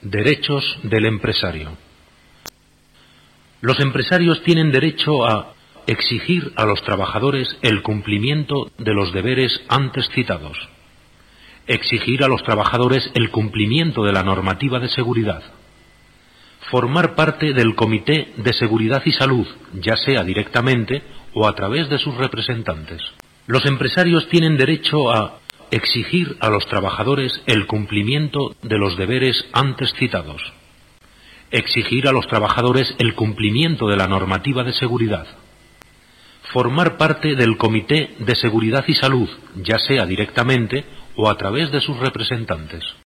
Derechos del empresario. Los empresarios tienen derecho a exigir a los trabajadores el cumplimiento de los deberes antes citados, exigir a los trabajadores el cumplimiento de la normativa de seguridad, formar parte del Comité de Seguridad y Salud, ya sea directamente o a través de sus representantes. Los empresarios tienen derecho a exigir a los trabajadores el cumplimiento de los deberes antes citados, exigir a los trabajadores el cumplimiento de la normativa de seguridad, formar parte del Comité de Seguridad y Salud, ya sea directamente o a través de sus representantes.